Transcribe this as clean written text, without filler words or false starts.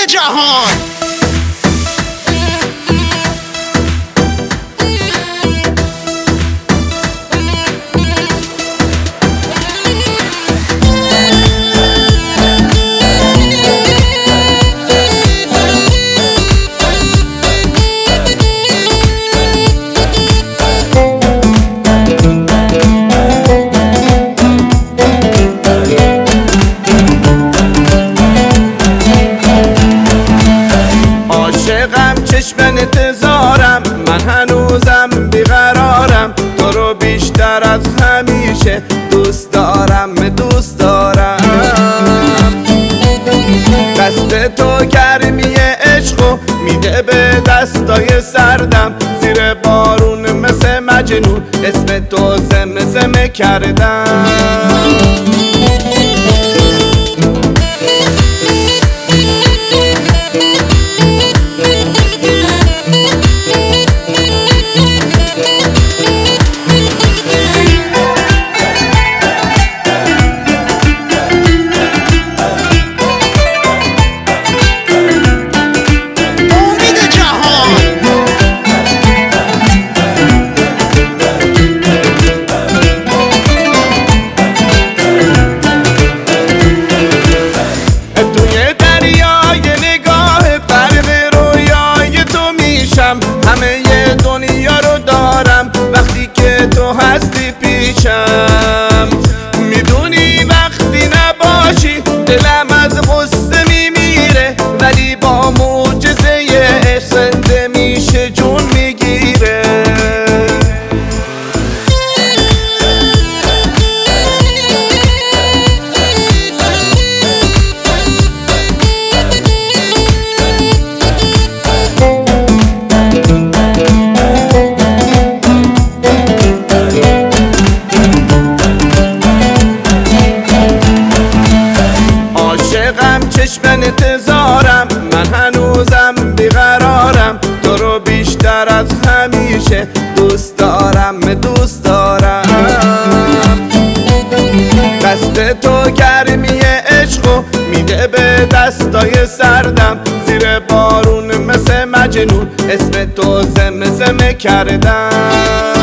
جهان. چشم انتظارم، من هنوزم بیقرارم، تو رو بیشتر از همیشه دوست دارم دوست دارم. دست تو گرمی عشقو میده به دستای سردم، زیر بارون مثل مجنون اسم تو زمزمه کردم. همه دنیا رو دارم وقتی که تو هستی پیشم. میدونی وقتی نباشی دلم از غصه میمیره، ولی با معجزه عشق زنده میشه جون میگیره. چشم انتظارم، من هنوزم بیقرارم، تو رو بیشتر از همیشه دوست دارم دوست دارم. دست تو گرمی عشقو میده به دستای سردم، زیر بارون مثل مجنون اسم تو زمزمه کردم.